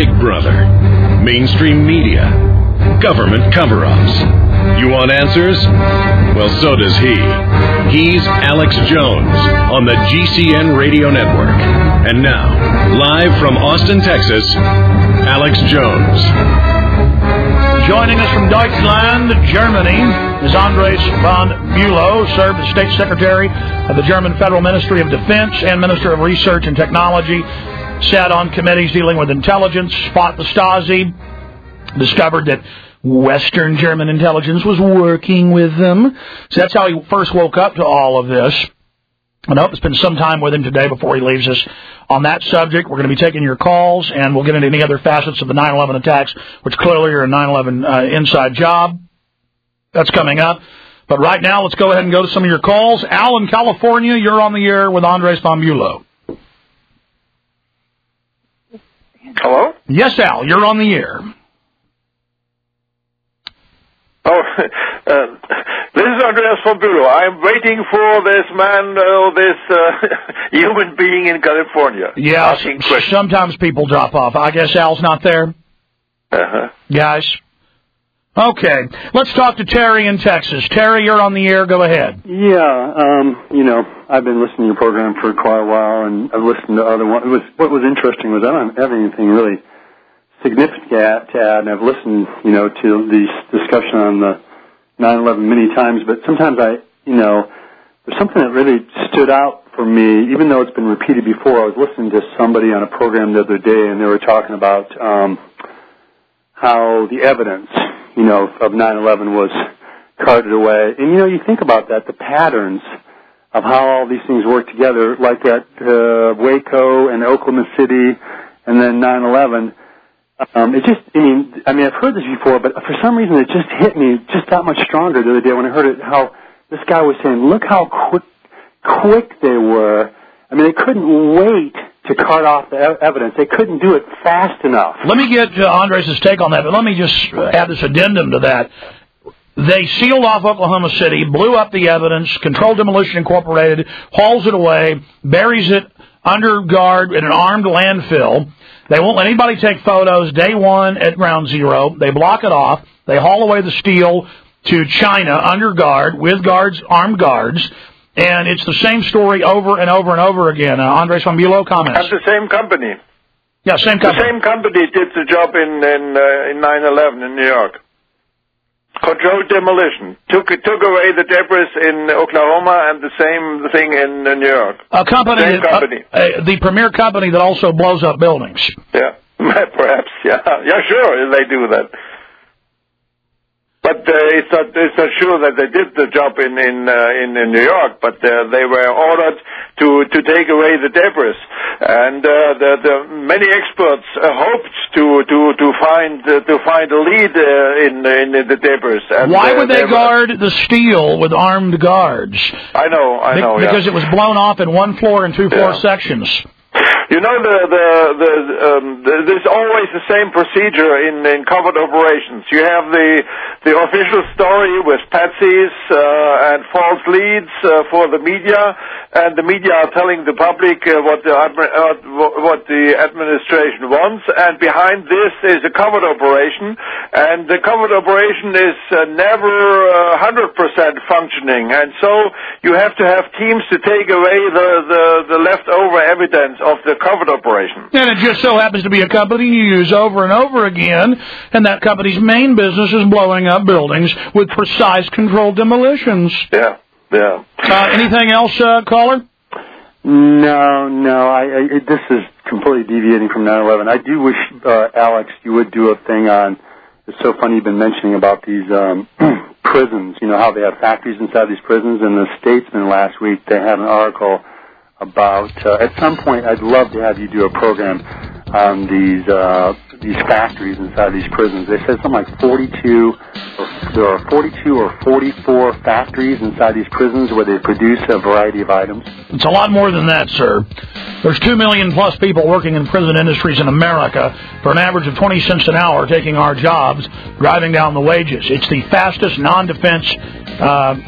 Big Brother, mainstream media, government cover-ups. You want answers? Well, so does he. He's Alex Jones on the GCN Radio Network. And now, live from Austin, Texas, Alex Jones. Joining us from Deutschland, Germany, is Andres von Bülow, served as State Secretary of the German Federal Ministry of Defense and Minister of Research and Technology, sat on committees dealing with intelligence, fought the Stasi, discovered that Western German intelligence was working with them. So that's how he first woke up to all of this. And I hope to spend some time with him today before he leaves us on that subject. We're going to be taking your calls, and we'll get into any other facets of the 9/11 attacks, which clearly are a 9/11 inside job. That's coming up. But right now, let's go ahead and go to some of your calls. Al in California, you're on the air with Andres von Bülow. Hello? Yes, Al, you're on the air. Oh, this is Andreas von Bülow. I'm waiting for this man, this human being in California. Yeah, sometimes people drop off. I guess Al's not there. Uh-huh. Guys? Okay, let's talk to Terry in Texas. Terry, you're on the air. Go ahead. Yeah, I've been listening to your program for quite a while, and I've listened to other ones. What was interesting was I don't have anything really significant to add, and I've listened, to the discussion on the 9/11 many times, but sometimes there's something that really stood out for me, even though it's been repeated before. I was listening to somebody on a program the other day, and they were talking about how the evidence, of 9/11 was carted away. And, you think about that, the patterns of how all these things work together, like at Waco and Oklahoma City and then 9/11. I've heard this before, but for some reason it just hit me just that much stronger the other day when I heard it, how this guy was saying, look how quick they were. They couldn't wait to cart off the evidence. They couldn't do it fast enough. Let me get Andres' take on that, but let me just add this addendum to that. They sealed off Oklahoma City, blew up the evidence, Controlled Demolition Incorporated hauls it away, buries it under guard in an armed landfill. They won't let anybody take photos day one at ground zero. They block it off. They haul away the steel to China under guard with guards, armed guards. And it's the same story over and over and over again. Andres von Bülow, comments. And the same company. Yeah, same company. The same company did the job in 9/11 in New York. Controlled demolition. Took away the debris in Oklahoma, and the same thing in New York. A company, same company. The premier company that also blows up buildings. Yeah, perhaps. Yeah, sure, they do that. But it's not sure that they did the job in New York, but they were ordered to take away the debris, and the many experts hoped to find a lead in the debris. And, why would they guard the steel with armed guards? I know. Because it was blown off in one floor and two floor sections. There's always the same procedure in covert operations. You have the official story with patsies and false leads for the media, and the media are telling the public what the administration wants, and behind this is a covert operation, and the covert operation is never 100% functioning, and so you have to have teams to take away the leftover evidence of the covert operation. And it just so happens to be a company you use over and over again, and that company's main business is blowing up buildings with precise controlled demolitions. Yeah. Anything else, caller? No. This is completely deviating from 9/11. I do wish, Alex, you would do a thing on, it's so funny you've been mentioning about these prisons, how they have factories inside these prisons. In the Statesman last week, they had an article about, at some point, I'd love to have you do a program on these factories inside these prisons. They said something like 42 or 44 factories inside these prisons where they produce a variety of items. It's a lot more than that, sir. There's 2 million plus people working in prison industries in America for an average of 20 cents an hour taking our jobs, driving down the wages. It's the fastest non-defense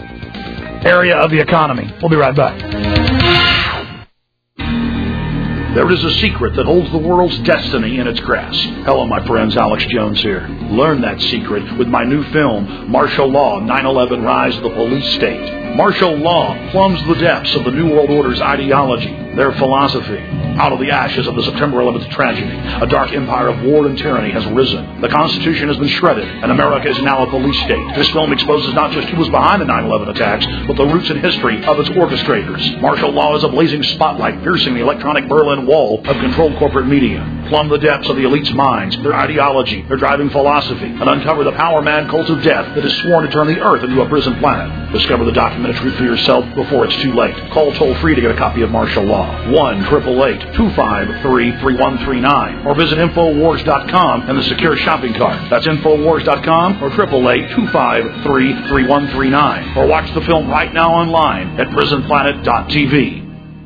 area of the economy. We'll be right back. There is a secret that holds the world's destiny in its grasp. Hello, my friends. Alex Jones here. Learn that secret with my new film, Martial Law, 9/11 Rise of the Police State. Martial law plumbs the depths of the New World Order's ideology, their philosophy. Out of the ashes of the September 11th tragedy, a dark empire of war and tyranny has risen. The Constitution has been shredded, and America is now a police state. This film exposes not just who was behind the 9/11 attacks, but the roots and history of its orchestrators. Martial law is a blazing spotlight piercing the electronic Berlin Wall of controlled corporate media. Plumb the depths of the elite's minds, their ideology, their driving philosophy, and uncover the power-mad cult of death that is sworn to turn the earth into a prison planet. Discover the documentary for yourself before it's too late. Call toll-free to get a copy of Martial Law. 1-888-253-3139. Or visit Infowars.com and the secure shopping cart. That's Infowars.com or 888-253-3139. Or watch the film right now online at prisonplanet.tv.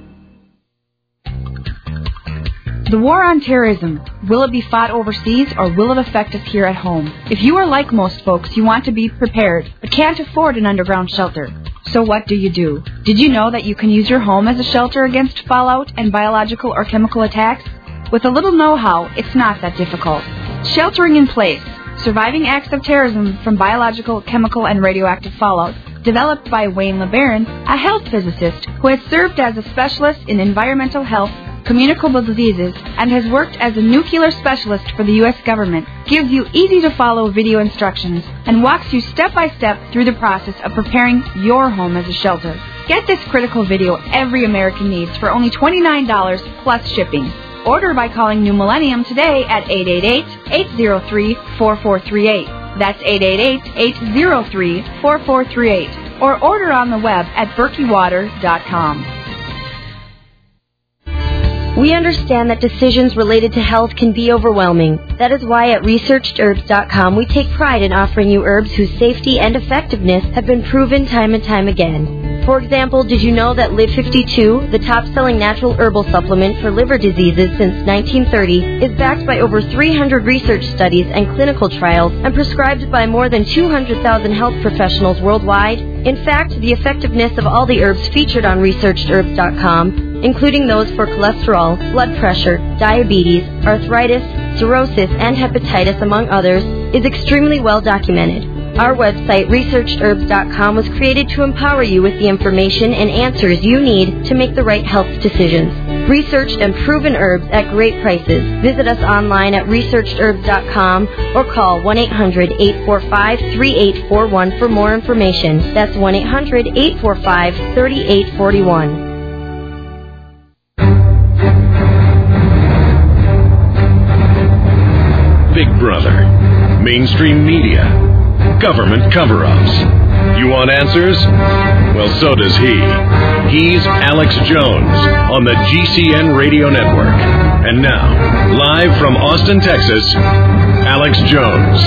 The war on terrorism, will it be fought overseas or will it affect us here at home? If you are like most folks, you want to be prepared, but can't afford an underground shelter. So what do? Did you know that you can use your home as a shelter against fallout and biological or chemical attacks? With a little know-how, it's not that difficult. Sheltering in Place, Surviving Acts of Terrorism from Biological, Chemical, and Radioactive Fallout, developed by Wayne LeBaron, a health physicist who has served as a specialist in environmental health, communicable diseases, and has worked as a nuclear specialist for the U.S. government, gives you easy-to-follow video instructions and walks you step-by-step through the process of preparing your home as a shelter. Get this critical video every American needs for only $29 plus shipping. Order by calling New Millennium today at 888-803-4438. That's 888-803-4438. Or order on the web at berkeywater.com. We understand that decisions related to health can be overwhelming. That is why at ResearchedHerbs.com we take pride in offering you herbs whose safety and effectiveness have been proven time and time again. For example, did you know that Live 52, the top-selling natural herbal supplement for liver diseases since 1930, is backed by over 300 research studies and clinical trials and prescribed by more than 200,000 health professionals worldwide? In fact, the effectiveness of all the herbs featured on ResearchedHerbs.com, including those for cholesterol, blood pressure, diabetes, arthritis, cirrhosis, and hepatitis, among others, is extremely well documented. Our website, ResearchedHerbs.com, was created to empower you with the information and answers you need to make the right health decisions. Researched and proven herbs at great prices. Visit us online at ResearchedHerbs.com or call 1-800-845-3841 for more information. That's 1-800-845-3841. Big Brother, mainstream media, government cover-ups. You want answers? Well, so does he. He's Alex Jones on the GCN Radio Network. And now, live from Austin, Texas, Alex Jones.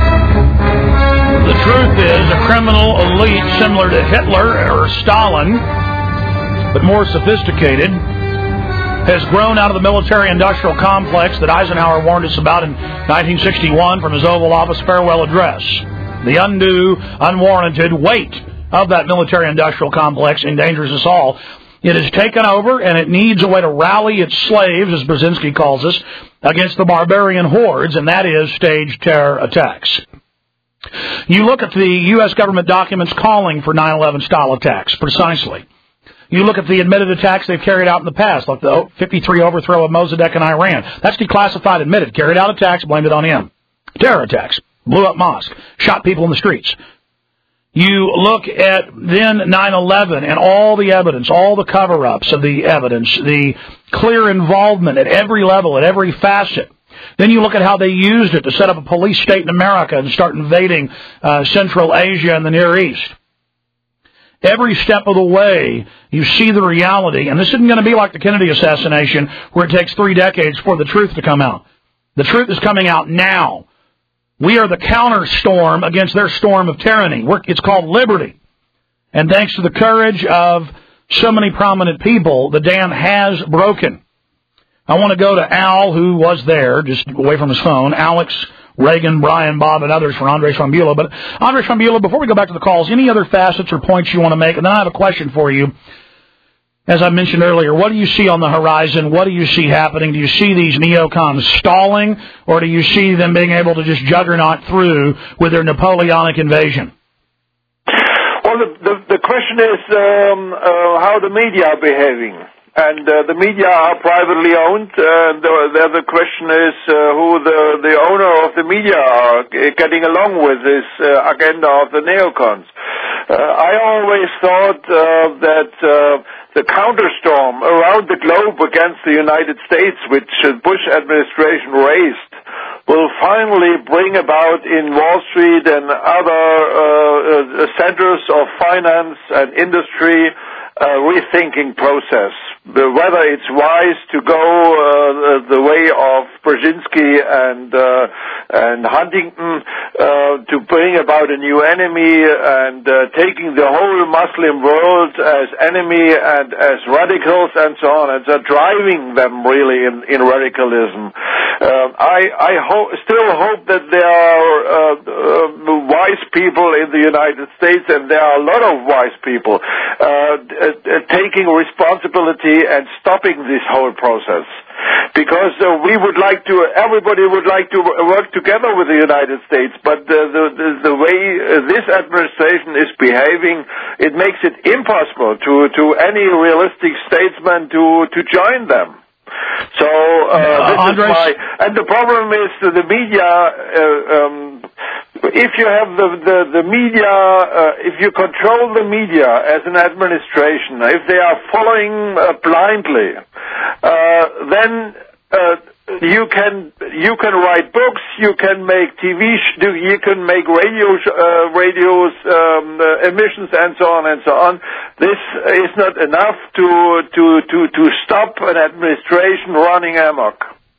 The truth is, a criminal elite similar to Hitler or Stalin, but more sophisticated, has grown out of the military-industrial complex that Eisenhower warned us about in 1961 from his Oval Office farewell address. The undue, unwarranted weight of that military-industrial complex endangers us all. It has taken over, and it needs a way to rally its slaves, as Brzezinski calls us, against the barbarian hordes, and that is staged terror attacks. You look at the U.S. government documents calling for 9/11-style attacks, precisely. You look at the admitted attacks they've carried out in the past, like the 53 overthrow of Mossadegh in Iran. That's declassified, admitted. Carried out attacks, blamed it on him. Terror attacks. Blew up mosque. Shot people in the streets. You look at then 9/11 and all the evidence, all the cover-ups of the evidence, the clear involvement at every level, at every facet. Then you look at how they used it to set up a police state in America and start invading Central Asia and the Near East. Every step of the way, you see the reality. And this isn't going to be like the Kennedy assassination, where it takes 3 decades for the truth to come out. The truth is coming out now. We are the counter-storm against their storm of tyranny. It's called liberty. And thanks to the courage of so many prominent people, the dam has broken. I want to go to Al, who was there, just away from his phone, Alex, Reagan, Brian, Bob, and others for Andres Fambulo. But Andres Fambulo, before we go back to the calls, any other facets or points you want to make? And then I have a question for you. as I mentioned earlier, what do you see on the horizon? What do you see happening? Do you see these neocons stalling, or do you see them being able to just juggernaut through with their Napoleonic invasion? Well, the question is how the media are behaving. And the media are privately owned. The question is who the owner of the media are getting along with this agenda of the neocons. I always thought that the counterstorm around the globe against the United States, which the Bush administration raised, will finally bring about in Wall Street and other centers of finance and industry a rethinking process. Whether it's wise to go the way of Brzezinski and Huntington to bring about a new enemy and taking the whole Muslim world as enemy and as radicals and so on, and so driving them really in radicalism. I still hope that there are wise people in the United States, and there are a lot of wise people taking responsibility and stopping this whole process, because everybody would like to work together with the United States, but the way this administration is behaving, it makes it impossible to any realistic statesman to join them. So and the problem is the media. If you have the media, if you control the media as an administration, if they are following blindly, then you can write books, you can make TV, you can make radios emissions, and so on and so on. This is not enough to stop an administration running amok.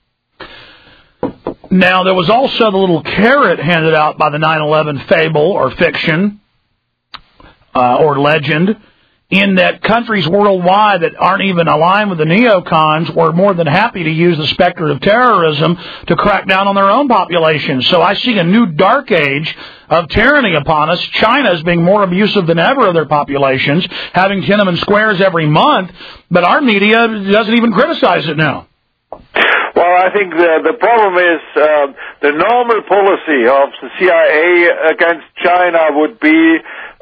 Now, there was also the little carrot handed out by the 9/11 fable or fiction or legend, in that countries worldwide that aren't even aligned with the neocons were more than happy to use the specter of terrorism to crack down on their own population. So I see a new dark age of tyranny upon us. China is being more abusive than ever of their populations, having Tiananmen squares every month, but our media doesn't even criticize it now. Well, I think the problem is the normal policy of the CIA against China would be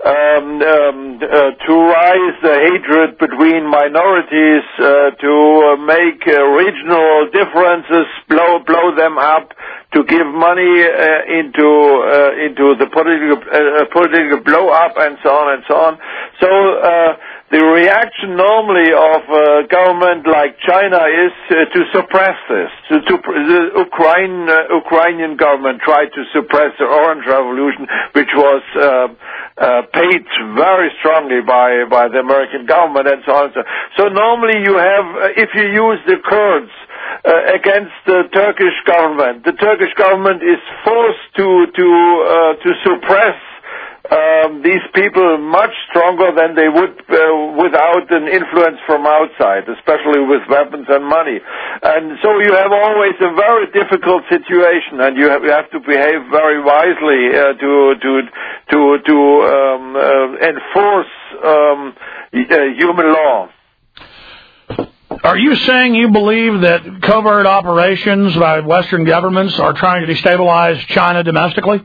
to rise the hatred between minorities, to make regional differences, blow them up, to give money into the political blow up, and so on and so on. So the reaction normally of a government like China is to suppress this. The Ukrainian government tried to suppress the Orange Revolution, which was paid very strongly by the American government, and so on. So normally you have, if you use the Kurds against the Turkish government, the Turkish government is forced to suppress these people much stronger than they would without an influence from outside, especially with weapons and money. And so you have always a very difficult situation, and you have to behave very wisely to enforce human law. Are you saying you believe that covert operations by Western governments are trying to destabilize China domestically?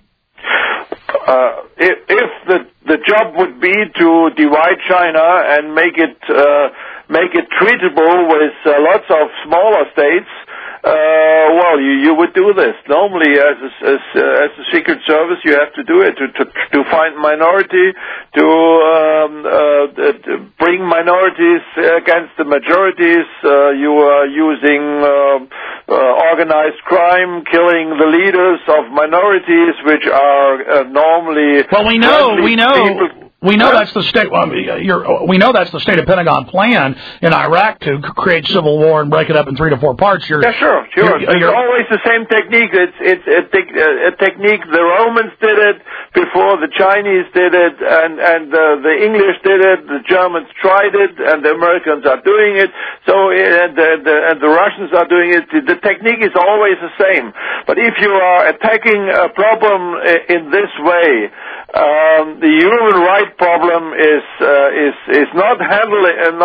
If the job would be to divide China and make it treatable with lots of smaller states, well, you would do this. Normally, as a Secret Service, you have to do it to find minority, to bring minorities against the majorities. You are using organized crime, killing the leaders of minorities, which are normally. Well, we know. We know that's the state. We know that's the state of Pentagon plan in Iraq to create civil war and break it up in 3 to 4 parts. Yeah, sure. It's always the same technique. It's a technique. The Romans did it before the Chinese did it, and the English did it. The Germans tried it, and the Americans are doing it. So and the Russians are doing it. The technique is always the same. But if you are attacking a problem in this way, the human rights big problem is not handling,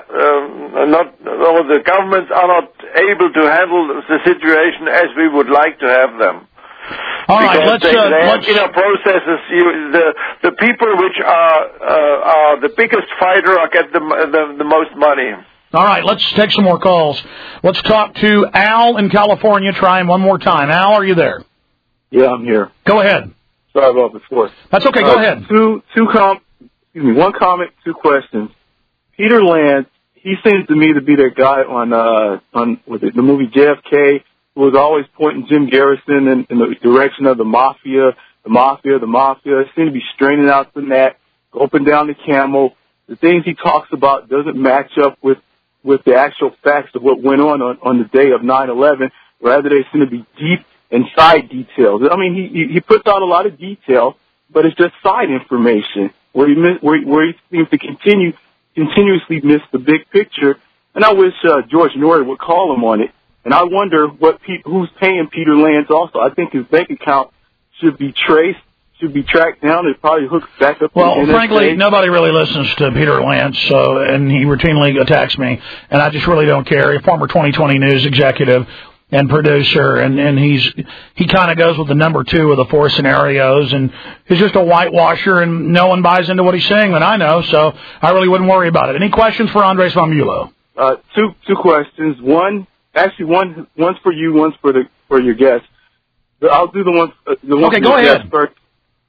the governments are not able to handle the situation as we would like to have them. All right, let's inner processes. The people which are the biggest fighter get the most money. All right, let's take some more calls. Let's talk to Al in California. Try him one more time. Al, are you there? Yeah, I'm here. Go ahead. Sorry about before. That's okay. Go ahead. One comment, two questions. Peter Lance, he seems to me to be that guy on the movie JFK, who was always pointing Jim Garrison in the direction of the mafia. It seemed to be straining out the neck, up and down the camel. The things he talks about doesn't match up with the actual facts of what went on the day of 9/11. Rather, they seem to be deep inside details. I mean, he puts out a lot of detail, but it's just side information where he seems to continuously miss the big picture. And I wish George Norrie would call him on it. And I wonder who's paying Peter Lance also. I think his bank account should be tracked down and probably hooked back up. Well, frankly, nobody really listens to Peter Lance, and he routinely attacks me, and I just really don't care. He's a former 2020 News executive and producer, and he kind of goes with the number 2 of the 4 scenarios, and he's just a whitewasher, and no one buys into what he's saying that I know, so I really wouldn't worry about it. Any questions for Andres von Bulow? Two questions. One's for you, one's for your guest. I'll do the one okay, for go your ahead. guest first.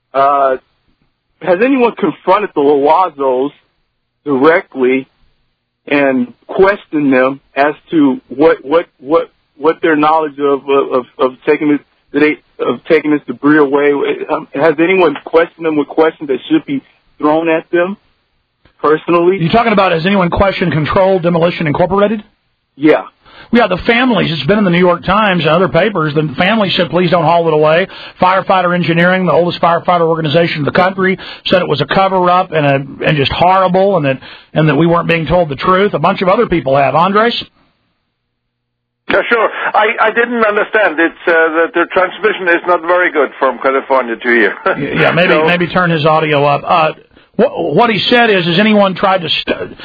Has anyone confronted the Loazos directly and questioned them as to what their knowledge of taking this debris away? Has anyone questioned them with questions that should be thrown at them personally? You're talking about, has anyone questioned Controlled Demolition Incorporated? Yeah. Yeah, the families, it's been in the New York Times and other papers, the families said, please don't haul it away. Firefighter Engineering, the oldest firefighter organization in the country, said it was a cover-up and just horrible, and that we weren't being told the truth. A bunch of other people have. Andres? Yeah, sure. I didn't understand. It's that the transmission is not very good from California to here. Yeah, maybe turn his audio up. What he said is, did anyone try to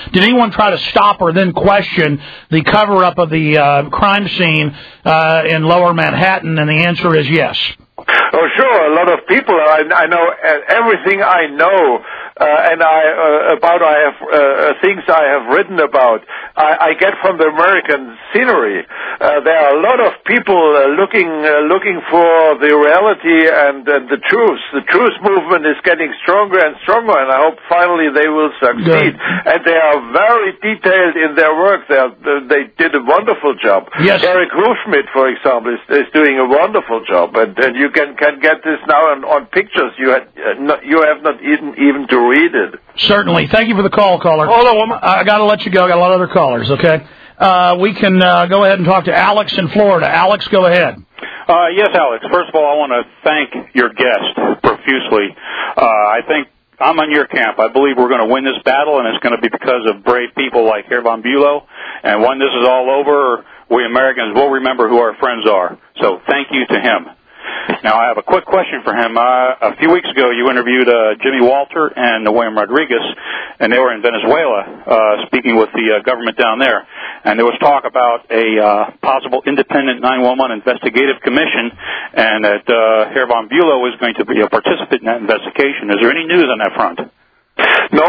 stop or then question the cover-up of the crime scene in Lower Manhattan? And the answer is yes. Oh, sure. A lot of people. I know everything I know, and I have things I have written about. I get from the American scenery. There are a lot of people looking for the reality and the truth. The truth movement is getting stronger and stronger, and I hope finally they will succeed. Good. And they are very detailed in their work. They did a wonderful job. Yes. Eric Hufschmidt, for example, is doing a wonderful job, and you can get this now on pictures. You have not even to read it. Certainly. Thank you for the call, caller. Hold on, I got to let you go. I got a lot of other callers, okay? We can go ahead and talk to Alex in Florida. Alex, go ahead. Yes, Alex. First of all, I want to thank your guest profusely. I think I'm on your camp. I believe we're going to win this battle, and it's going to be because of brave people like Herr von Bulow. And when this is all over, we Americans will remember who our friends are. So thank you to him. Now, I have a quick question for him. A few weeks ago, you interviewed Jimmy Walter and William Rodriguez, and they were in Venezuela speaking with the government down there. And there was talk about a possible independent 911 investigative commission, and that Herr von Bulow is going to be a participant in that investigation. Is there any news on that front? No,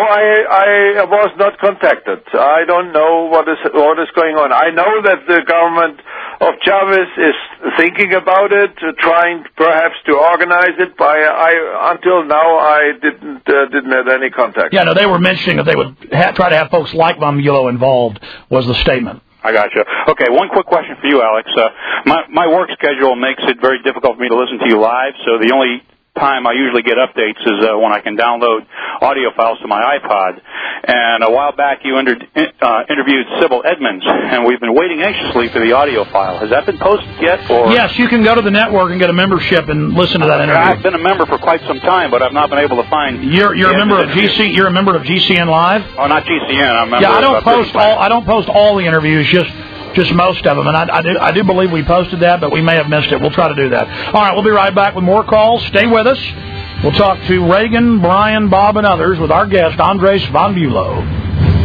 I was not contacted. I don't know what is going on. I know that the government of Chavez is thinking about it, trying perhaps to organize it. Until now, I didn't have any contact. Yeah, no, they were mentioning that they would try to have folks like von Bulow involved. Was the statement. I gotcha. Okay, one quick question for you, Alex. My work schedule makes it very difficult for me to listen to you live, so the only time I usually get updates is when I can download audio files to my iPod. And a while back you interviewed Sybil Edmonds, and we've been waiting anxiously for the audio file. Has that been posted yet? Or? Yes, you can go to the network and get a membership and listen to that interview. I've been a member for quite some time, but I've not been able to find. You're a member of GC. You're a member of GCN Live. Oh, not GCN. I'm a member. Yeah, I don't post all the interviews. Just most of them, and I do believe we posted that, but we may have missed it. We'll try to do that. All right, we'll be right back with more calls. Stay with us. We'll talk to Reagan, Brian, Bob, and others with our guest, Andres von Bülow.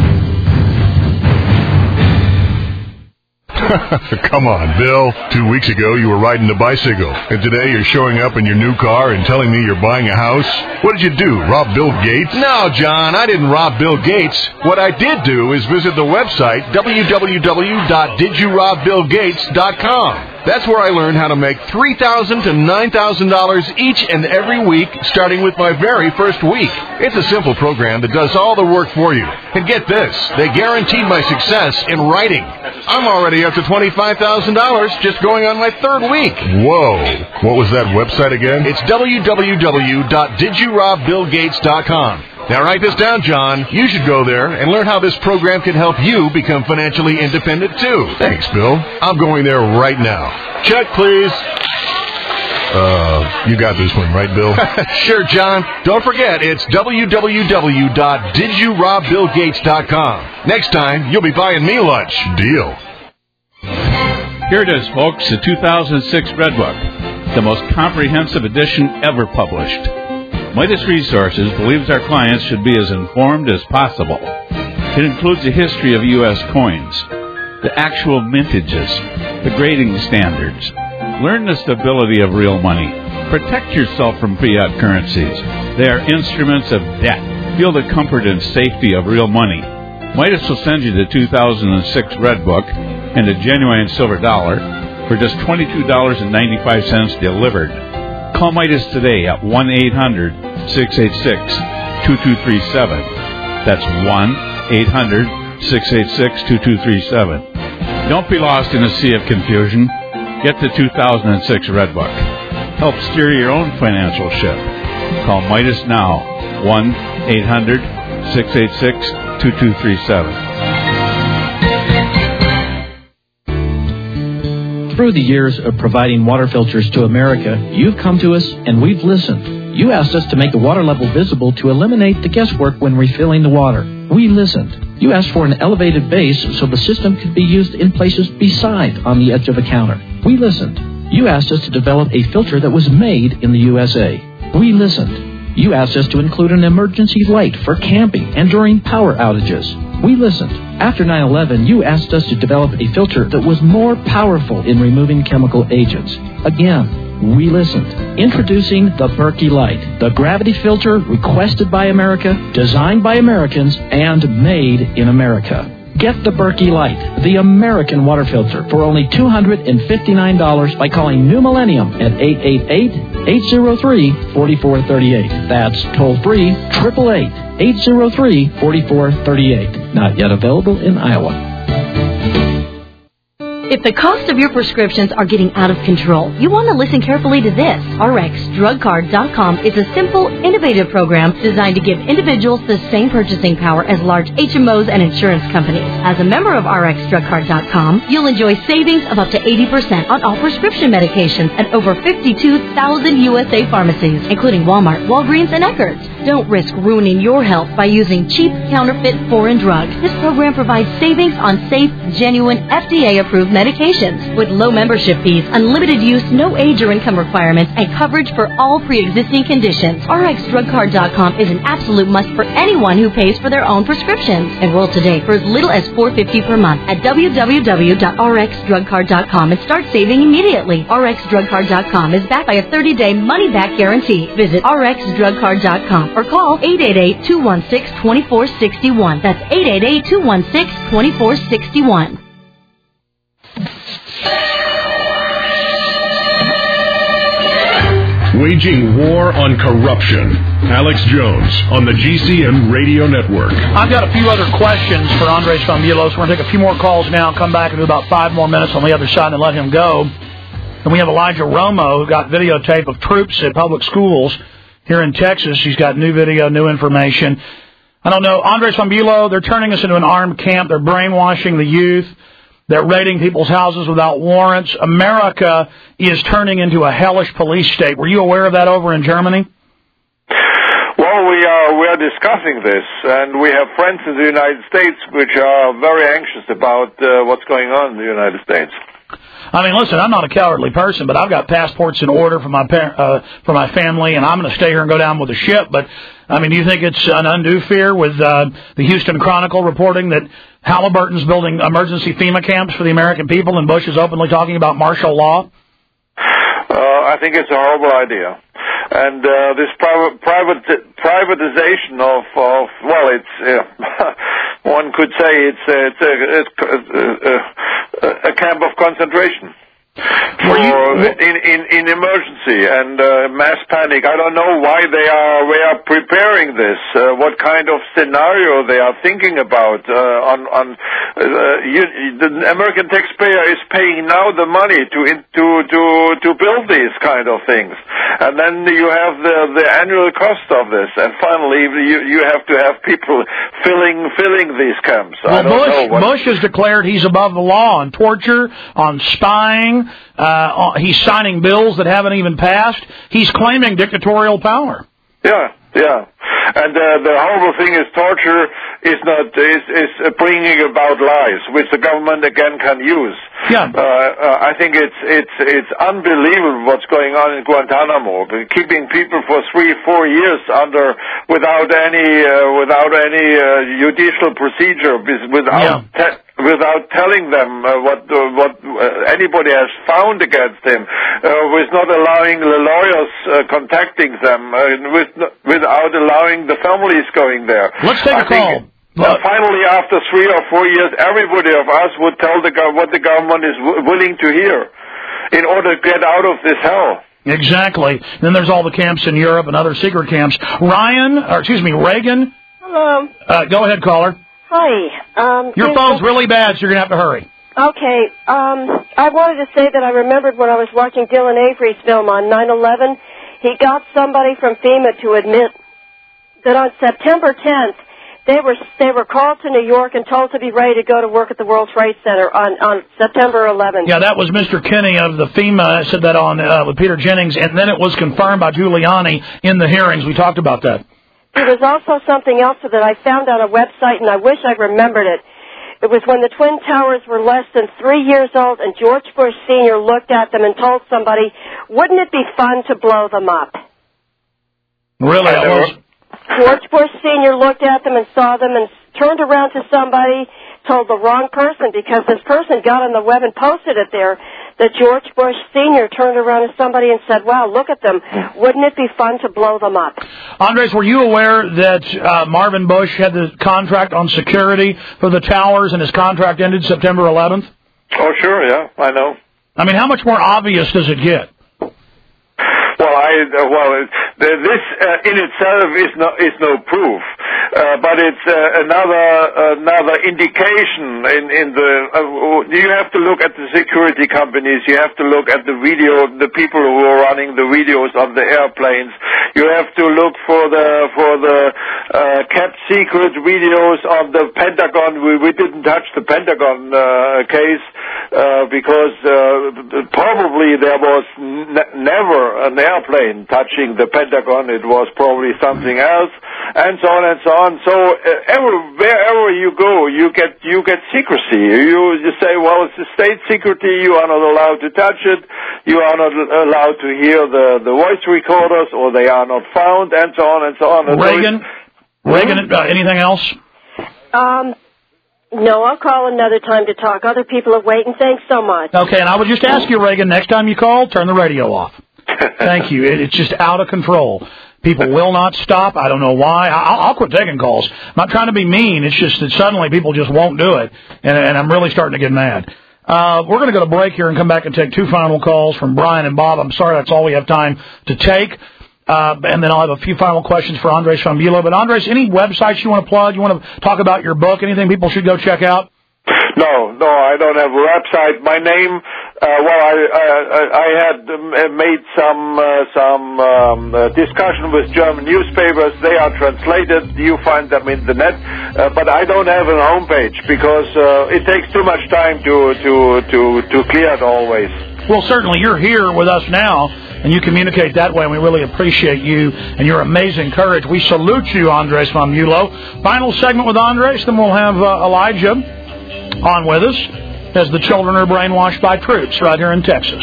Come on, Bill. 2 weeks ago, you were riding a bicycle. And today, you're showing up in your new car and telling me you're buying a house? What did you do, rob Bill Gates? No, John, I didn't rob Bill Gates. What I did do is visit the website, www.didyourobBillGates.com. That's where I learned how to make $3,000 to $9,000 each and every week, starting with my very first week. It's a simple program that does all the work for you. And get this, they guaranteed my success in writing. I'm already up to $25,000 just going on my third week. Whoa. What was that website again? It's www.didyourobBillGates.com. Now write this down, John. You should go there and learn how this program can help you become financially independent, too. Thanks, Bill. I'm going there right now. Check, please. You got this one, right, Bill? Sure, John. Don't forget, it's www.didyourobBillGates.com. Next time, you'll be buying me lunch. Deal. Here it is, folks, the 2006 Red Book, the most comprehensive edition ever published. Midas Resources believes our clients should be as informed as possible. It includes a history of U.S. coins, the actual mintages, the grading standards. Learn the stability of real money. Protect yourself from fiat currencies. They are instruments of debt. Feel the comfort and safety of real money. Midas will send you the 2006 Red Book and a genuine silver dollar for just $22.95 delivered. Call Midas today at 1-800-686-2237. That's 1-800-686-2237. Don't be lost in a sea of confusion. Get the 2006 Red Book. Help steer your own financial ship. Call Midas now, 1-800-686-2237. Through the years of providing water filters to America, you've come to us and we've listened. You asked us to make the water level visible to eliminate the guesswork when refilling the water. We listened. You asked for an elevated base so the system could be used in places beside on the edge of a counter. We listened. You asked us to develop a filter that was made in the USA. We listened. You asked us to include an emergency light for camping and during power outages. We listened. After 9/11, you asked us to develop a filter that was more powerful in removing chemical agents. Again, we listened. Introducing the Berkey Light, the gravity filter requested by America, designed by Americans, and made in America. Get the Berkey Light, the American water filter, for only $259 by calling New Millennium at 888-803-4438. That's toll-free, 888-803-4438. Not yet available in Iowa. If the cost of your prescriptions are getting out of control, you want to listen carefully to this. RxDrugCard.com is a simple, innovative program designed to give individuals the same purchasing power as large HMOs and insurance companies. As a member of RxDrugCard.com, you'll enjoy savings of up to 80% on all prescription medications at over 52,000 USA pharmacies, including Walmart, Walgreens, and Eckerd's. Don't risk ruining your health by using cheap, counterfeit, foreign drugs. This program provides savings on safe, genuine, FDA-approved medications with low membership fees, unlimited use, no age or income requirements, and coverage for all pre-existing conditions. RxDrugCard.com is an absolute must for anyone who pays for their own prescriptions. Enroll today for as little as $4.50 per month at www.rxdrugcard.com and start saving immediately. RxDrugCard.com is backed by a 30-day money-back guarantee. Visit RxDrugCard.com or call 888-216-2461. That's 888-216-2461. Waging war on corruption. Alex Jones on the GCN Radio Network. I've got a few other questions for Andres von Bülow, so we're going to take a few more calls now, come back and do about 5 more minutes on the other side and let him go. And we have Elijah Romo, who got videotape of troops at public schools here in Texas. He's got new video, new information. I don't know, Andres von Bülow, they're turning us into an armed camp. They're brainwashing the youth. They're raiding people's houses without warrants. America is turning into a hellish police state. Were you aware of that over in Germany? Well, we are discussing this, and we have friends in the United States which are very anxious about what's going on in the United States. I mean, listen, I'm not a cowardly person, but I've got passports in order for my family, and I'm going to stay here and go down with the ship. But, I mean, do you think it's an undue fear with the Houston Chronicle reporting that Halliburton's building emergency FEMA camps for the American people, and Bush is openly talking about martial law? I think it's a horrible idea. And this privatization of well, it's one could say it's a camp of concentration in emergency and mass panic. I don't know why they are preparing this. What kind of scenario they are thinking about? The American taxpayer is paying now the money to build these kind of things, and then you have the annual cost of this, and finally you have to have people filling these camps. Well, Bush has declared he's above the law on torture, on spying. He's signing bills that haven't even passed. He's claiming dictatorial power. Yeah. And the horrible thing is torture is bringing about lies, which the government again can use. Yeah. I think it's unbelievable what's going on in Guantanamo, keeping people for 3-4 years without any judicial procedure, without telling them what anybody has found against him, with not allowing the lawyers contacting them, without allowing the families going there. Let's take a call. Finally, after 3 or 4 years, everybody of us would tell what the government is willing to hear in order to get out of this hell. Exactly. Then there's all the camps in Europe and other secret camps. Reagan. Hello. Go ahead, caller. Hi. Your phone's really bad, so you're going to have to hurry. Okay. I wanted to say that I remembered when I was watching Dylan Avery's film on 9/11, he got somebody from FEMA to admit that on September 10th, they were called to New York and told to be ready to go to work at the World Trade Center on September 11th. Yeah, that was Mr. Kinney of the FEMA said that on with Peter Jennings, and then it was confirmed by Giuliani in the hearings. We talked about that. There was also something else that I found on a website, and I wish I remembered it. It was when the Twin Towers were less than 3 years old, and George Bush Sr. looked at them and told somebody, wouldn't it be fun to blow them up? Really? George Bush Sr. looked at them and saw them and turned around to somebody, told the wrong person, because this person got on the web and posted it there, that George Bush Sr. turned around to somebody and said, wow, look at them. Wouldn't it be fun to blow them up? Andres, were you aware that Marvin Bush had the contract on security for the towers and his contract ended September 11th? Oh, sure, yeah, I know. I mean, how much more obvious does it get? This in itself is no proof, but it's another indication. You have to look at the security companies. You have to look at the people who are running the videos on the airplanes. You have to look for the kept secret videos of the Pentagon. We didn't touch the Pentagon case because probably there was never an airplane touching the Pentagon. It was probably something else, and so on and so on. So wherever you go, you get secrecy. You say, well, it's a state security. You are not allowed to touch it. You are not allowed to hear the voice recorders, or they are not found, and so on and so on. Reagan, anything else? No, I'll call another time to talk. Other people are waiting. Thanks so much. Okay, and I would just ask you, Reagan, next time you call, turn the radio off. Thank you. It's just out of control. People will not stop. I don't know why. I'll quit taking calls. I'm not trying to be mean. It's just that suddenly people just won't do it, and I'm really starting to get mad. We're going to go to break here and come back and take 2 final calls from Brian and Bob. I'm sorry, that's all we have time to take. And then I'll have a few final questions for Andres von Bulow. But Andres, any websites you want to plug? You want to talk about your book? Anything people should go check out? No, I don't have a website. My name, I had made some discussion with German newspapers. They are translated. You find them in the net. But I don't have a homepage because it takes too much time to clear it always. Well, certainly you're here with us now, and you communicate that way, and we really appreciate you and your amazing courage. We salute you, Andres von Bulow. Final segment with Andres, then we'll have Elijah on with us. as the children are brainwashed by troops right here in Texas.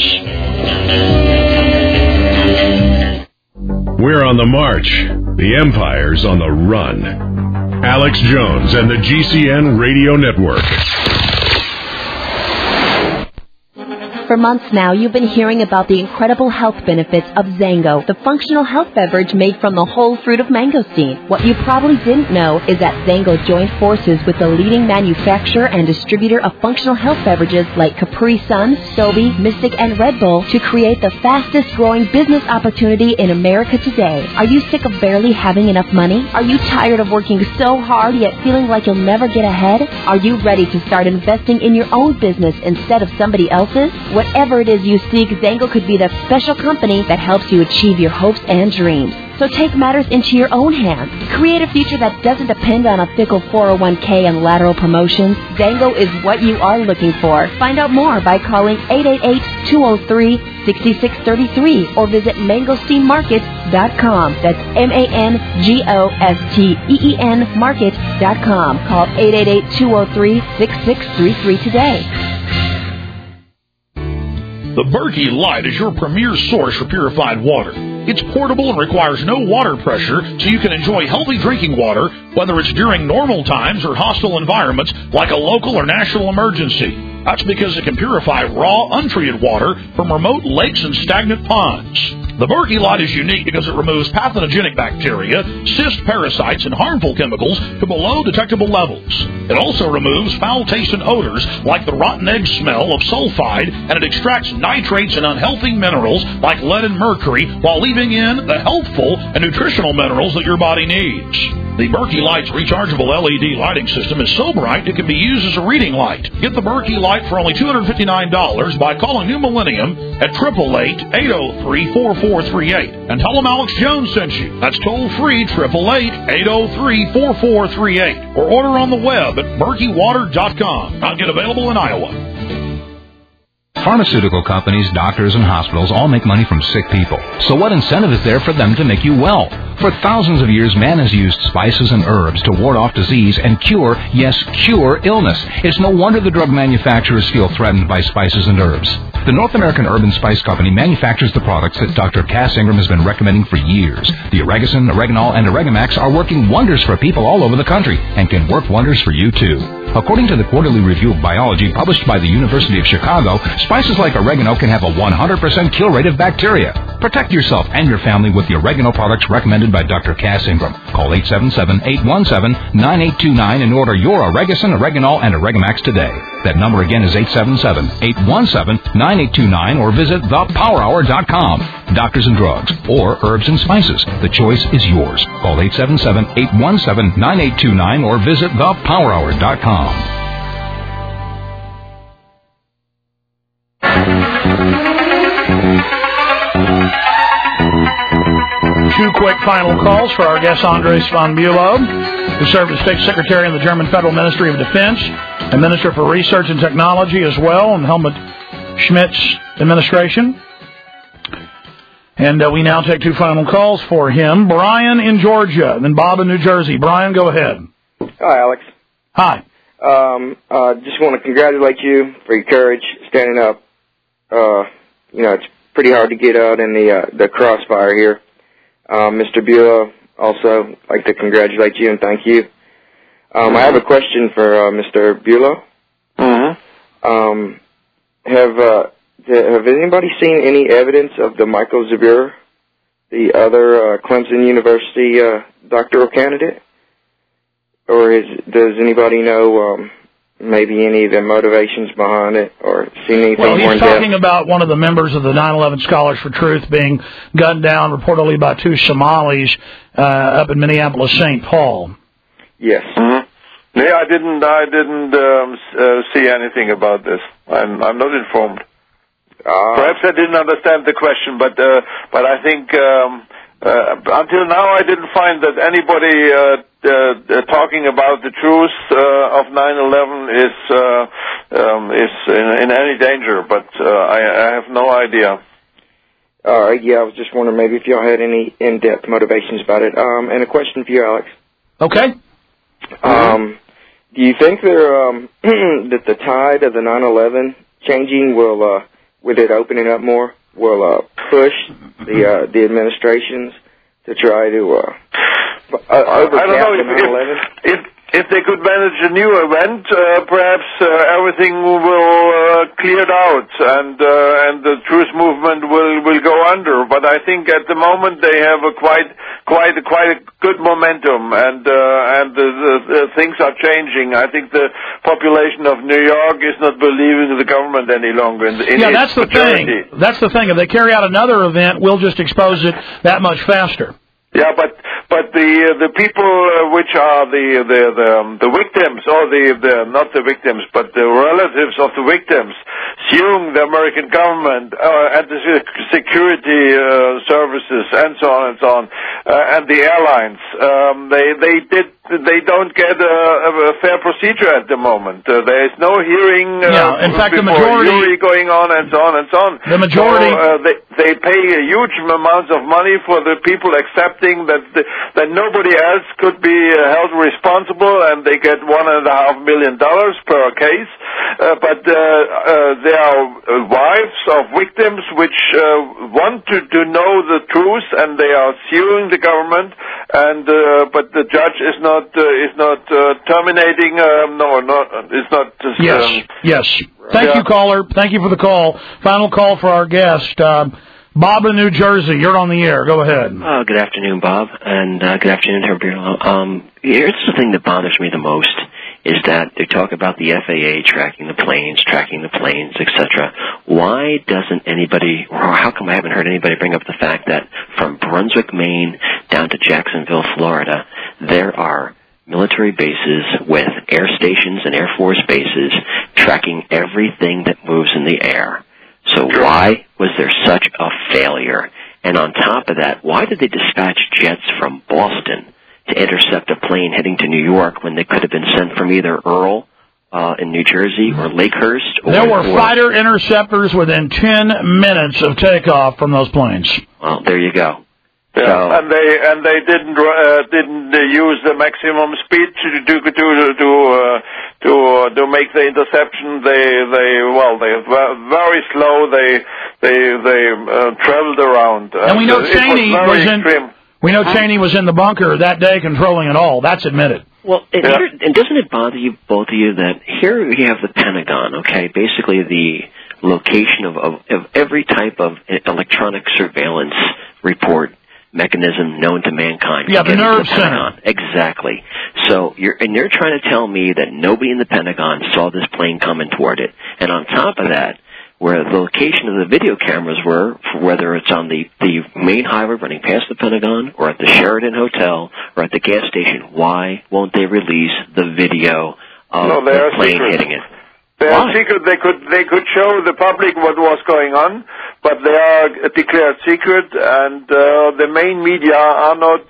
We're on the march. The Empire's on the run. Alex Jones and the GCN Radio Network. For months now, you've been hearing about the incredible health benefits of Zango, the functional health beverage made from the whole fruit of mangosteen. What you probably didn't know is that Zango joined forces with the leading manufacturer and distributor of functional health beverages like Capri Sun, Sobe, Mystic, and Red Bull to create the fastest-growing business opportunity in America today. Are you sick of barely having enough money? Are you tired of working so hard yet feeling like you'll never get ahead? Are you ready to start investing in your own business instead of somebody else's? Whatever it is you seek, Zango could be the special company that helps you achieve your hopes and dreams. So take matters into your own hands. Create a future that doesn't depend on a fickle 401k and lateral promotions. Zango is what you are looking for. Find out more by calling 888-203-6633 or visit mangosteenmarket.com. That's MANGOSTEEN market.com. Call 888-203-6633 today. The Berkey Light is your premier source for purified water. It's portable and requires no water pressure, so you can enjoy healthy drinking water, whether it's during normal times or hostile environments like a local or national emergency. That's because it can purify raw, untreated water from remote lakes and stagnant ponds. The Berkey Light is unique because it removes pathogenic bacteria, cyst parasites, and harmful chemicals to below detectable levels. It also removes foul-tasting odors like the rotten egg smell of sulfide, and it extracts nitrates and unhealthy minerals like lead and mercury while leaving in the healthful and nutritional minerals that your body needs. The Berkey Light's rechargeable LED lighting system is so bright it can be used as a reading light. Get the Berkey Light for only $259 by calling New Millennium at 888-803-4438 and tell them Alex Jones sent you. That's toll-free 888-803-4438 or order on the web at berkeywater.com. Not yet available in Iowa. Pharmaceutical companies, doctors, and hospitals all make money from sick people. So what incentive is there for them to make you well? For thousands of years, man has used spices and herbs to ward off disease and cure, yes, cure illness. It's no wonder the drug manufacturers feel threatened by spices and herbs. The North American Herb and Spice Company manufactures the products that Dr. Cass Ingram has been recommending for years. The Oregacin, Oreganol, and Oregamax are working wonders for people all over the country and can work wonders for you, too. According to the Quarterly Review of Biology published by the University of Chicago, spices like oregano can have a 100% kill rate of bacteria. Protect yourself and your family with the oregano products recommended by Dr. Cass Ingram. Call 877-817-9829 and order your Oregacin, Oreganol, and Oregamax today. That number again is 877-817-9829 or visit thepowerhour.com. Doctors and drugs or herbs and spices. The choice is yours. Call 877-817-9829 or visit thepowerhour.com. Two quick final calls for our guest Andres von Bülow, who served as State Secretary in the German Federal Ministry of Defense and Minister for Research and Technology as well in Helmut Schmidt's administration. And we now take two final calls for him. Brian in Georgia, then Bob in New Jersey. Brian, go ahead. Hi, Alex. Hi. Just want to congratulate you for your courage standing up. It's pretty hard to get out in the crossfire here. Mr. Bülow, also like to congratulate you and thank you. I have a question for Mr. Bülow. Have anybody seen any evidence of the Michael Zabur, the other Clemson University doctoral candidate? Or does anybody know maybe any of the motivations behind it or seen anything more in depth? Well, he's talking about one of the members of the 9/11 Scholars for Truth being gunned down reportedly by two Somalis up in Minneapolis-St. Paul. Yes. Yeah, I didn't see anything about this. I'm not informed. Perhaps I didn't understand the question, but I think until now I didn't find that anybody talking about the truth of 9/11 is in any danger. But I have no idea. All right. Yeah, I was just wondering maybe if y'all had any in-depth motivations about it. And a question for you, Alex. Okay. Do you think that the tide of the 9/11 changing will, with it opening up more, will push the administrations to try to overcap the 9/11? If they could manage a new event, perhaps everything will cleared out, and the truth movement will go under. But I think at the moment they have a quite a good momentum, and the things are changing. I think the population of New York is not believing in the government any longer. That's the thing. That's the thing. If they carry out another event, we'll just expose it that much faster. Yeah, but the people which are the victims, or the not the victims, but the relatives of the victims, suing the American government and the security services and so on, and the airlines, they don't get a fair procedure at the moment. There is no hearing. In fact, the majority jury going on and so on and so on. The majority they pay a huge amounts of money for the people accepting that nobody else could be held responsible, and they get $1.5 million per case. But there are wives of victims which want to know the truth, and they are suing the government. And but the judge is not terminating. It's not. Yes. Thank you, caller. Thank you for the call. Final call for our guest. Bob in New Jersey, you're on the air. Go ahead. Good afternoon, Bob, and good afternoon, Herb Bureau. Here's the thing that bothers me the most, is that they talk about the FAA tracking the planes, etc. Why doesn't anybody, or how come I haven't heard anybody bring up the fact that from Brunswick, Maine, down to Jacksonville, Florida, there are military bases with air stations and Air Force bases tracking everything that moves in the air? So why was there such a failure? And on top of that, why did they dispatch jets from Boston to intercept a plane heading to New York when they could have been sent from either Earl in New Jersey or Lakehurst? There were fighter interceptors within 10 minutes of takeoff from those planes. Well, there you go. Yeah, and they didn't use the maximum speed to make the interception. They were very slow. They traveled around. And we know Cheney Cheney was in the bunker that day controlling it all. That's admitted. Well, and doesn't it bother you, both of you, that here we have the Pentagon, okay, basically the location of every type of electronic surveillance report mechanism known to mankind. Yeah, the nerve center. Exactly. So you're trying to tell me that nobody in the Pentagon saw this plane coming toward it. And on top of that, where the location of the video cameras were, whether it's on the main highway running past the Pentagon, or at the Sheraton Hotel, or at the gas station, why won't they release the video of the plane hitting it? They are secret. They could show the public what was going on, but they are declared secret, and the main media are not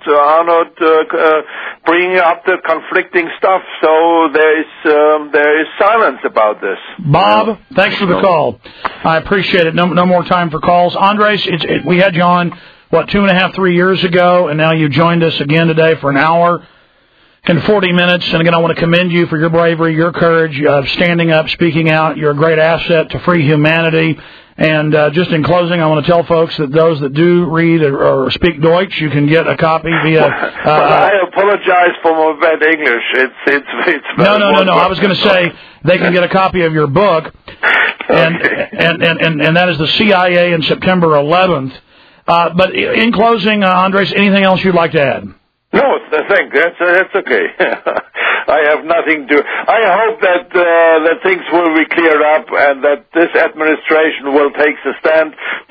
bringing up the conflicting stuff. So there is silence about this. Bob, thanks for the call. I appreciate it. No more time for calls. Andres, we had you on 2.5, 3 years ago, and now you joined us again today for an hour in 40 minutes. And again, I want to commend you for your bravery, your courage of standing up, speaking out. You're a great asset to free humanity. And just in closing, I want to tell folks that those that do read or speak Deutsch, you can get a copy via... I apologize for my bad English. It's No. I was going to say they can get a copy of your book, and that is the CIA in September 11th. But in closing, Andres, anything else you'd like to add? No, thank you. That's okay. I have nothing to. I hope that things will be cleared up, and that this administration will take the stand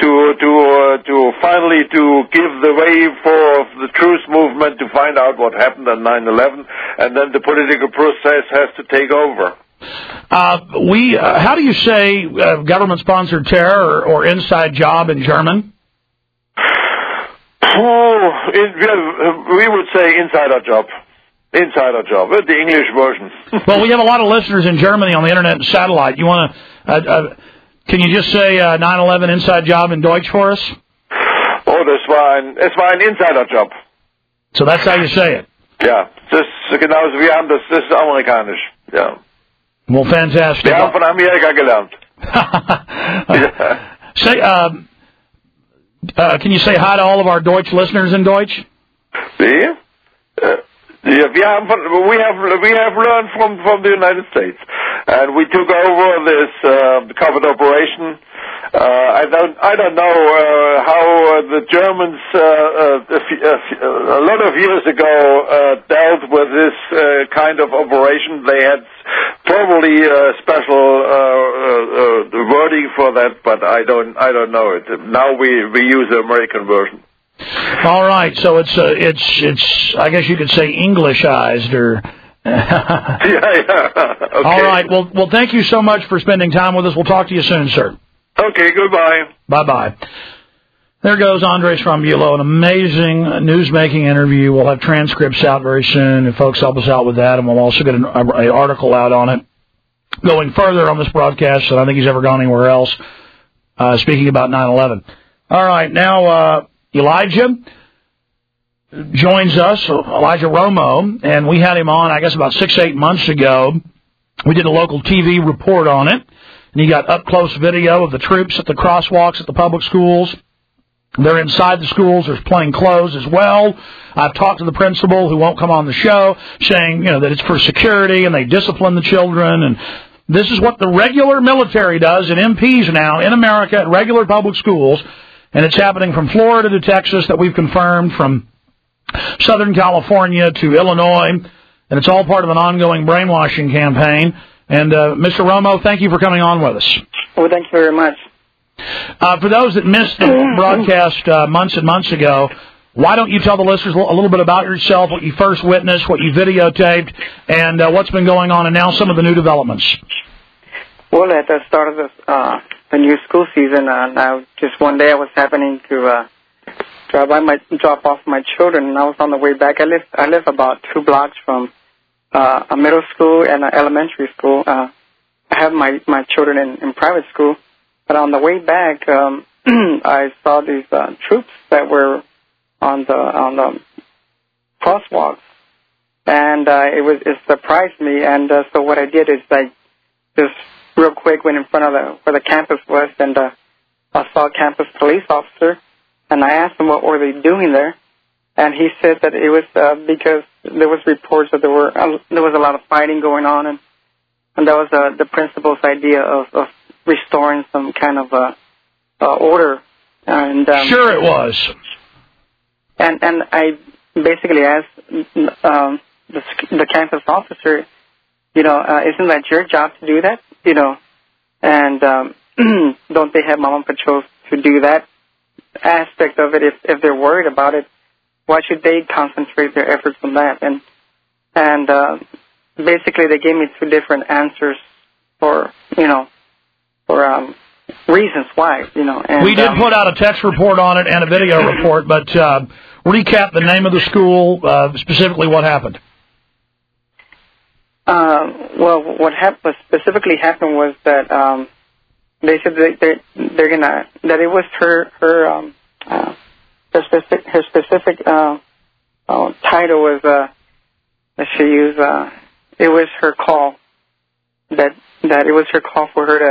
to finally to give the way for the truth movement to find out what happened on 9/11, and then the political process has to take over. How do you say government-sponsored terror or inside job in German? We would say insider job. Insider job, the English version. Well, we have a lot of listeners in Germany on the internet and satellite. You want to? Can you just say 9/11 inside job in Deutsch for us? Oh, das war ein Insider Job. So that's how you say it. Ja, das genauso. Wir haben das ist amerikanisch. Ja. Well, fantastic. Wir haben von Amerika gelernt. Say, can you say hi to all of our Deutsch listeners in Deutsch? Wie? Yeah, we have learned from the United States, and we took over this covert operation. I don't know how the Germans a lot of years ago dealt with this kind of operation. They had probably a special wording for that, but I don't know it. Now we use the American version. All right, so it's I guess you could say Englishized or. Yeah. Okay. All right. Well, thank you so much for spending time with us. We'll talk to you soon, sir. Okay. Goodbye. Bye. There goes Andres from Bulow, an amazing news-making interview. We'll have transcripts out very soon, if folks help us out with that, and we'll also get an article out on it going further on this broadcast than I think he's ever gone anywhere else, speaking about 9/11. All right, now Elijah joins us, Elijah Romo, and we had him on, I guess, about 6-8 months ago. We did a local TV report on it, and he got up-close video of the troops at the crosswalks at the public schools. They're inside the schools. There's plain clothes as well. I've talked to the principal, who won't come on the show, saying, that it's for security, and they discipline the children, and this is what the regular military does in MPs now in America at regular public schools, and it's happening from Florida to Texas that we've confirmed, from Southern California to Illinois, and it's all part of an ongoing brainwashing campaign. And Mr. Romo, thank you for coming on with us. Well, thank you very much. For those that missed the broadcast months and months ago, why don't you tell the listeners a little bit about yourself, what you first witnessed, what you videotaped, and what's been going on, and now some of the new developments? Well, at the start of the new school season, now just one day I was happening to drop off my children, and I was on the way back. I live about 2 blocks from a middle school and an elementary school. I have my children in private school, but on the way back, I saw these troops that were on the crosswalks, and it surprised me. And so what I did is I just real quick went in front of where the campus was, and I saw a campus police officer, and I asked him what were they doing there, and he said that it was because there was reports that there was a lot of fighting going on, and that was the principal's idea of restoring some kind of order. And sure, it was. And I basically asked the campus officer, isn't that your job to do that? And don't they have mama patrols to do that aspect of it? If they're worried about it, why should they concentrate their efforts on that? And basically they gave me 2 different answers for reasons why, And, we did put out a text report on it and a video report, but recap the name of the school, specifically what happened. Well, what specifically happened was that they said that that it was her specific title was that she used. It was her call that it was her call for her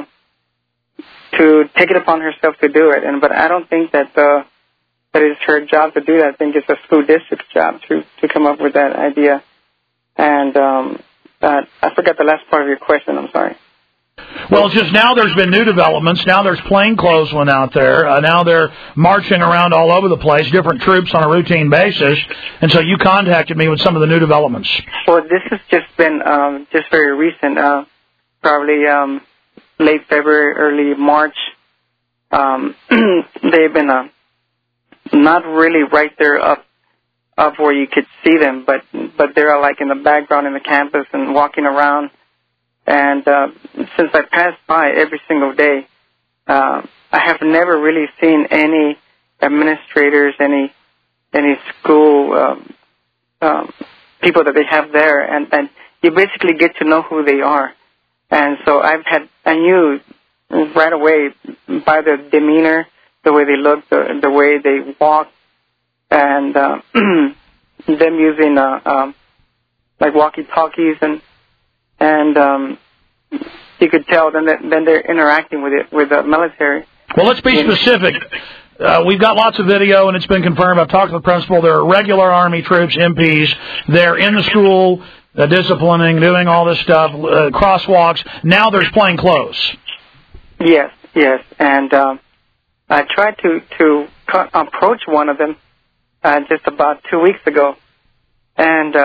to take it upon herself to do it. But I don't think that it's her job to do that. I think it's the school district's job to come up with that idea. And I forgot the last part of your question. I'm sorry. Well, just now there's been new developments. Now there's plainclothesmen out there. Now they're marching around all over the place, different troops on a routine basis. And so you contacted me with some of the new developments. Well, this has just been just very recent, probably late February, early March. They've been not really right there up where you could see them, but they're like in the background in the campus and walking around. And since I pass by every single day, I have never really seen any administrators, any school people that they have there, and you basically get to know who they are. And so I knew right away by their demeanor, the way they look, the way they walk, and them using like walkie-talkies and and you could tell then they're interacting with the military. Well, let's be specific. We've got lots of video, and it's been confirmed. I've talked to the principal. There are regular Army troops, MPs. They're in the school, disciplining, doing all this stuff, crosswalks. Now there's plain clothes. Yes, and I tried to approach one of them just about 2 weeks ago, and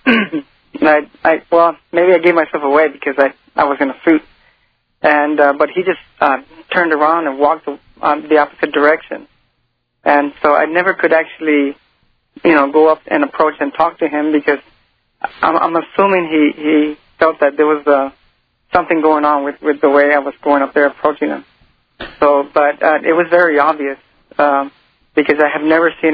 well, maybe I gave myself away because I was in a suit, and but he just turned around and walked the opposite direction, and so I never could actually, go up and approach and talk to him because I'm assuming he felt that there was something going on with the way I was going up there approaching him. So, but it was very obvious because I have never seen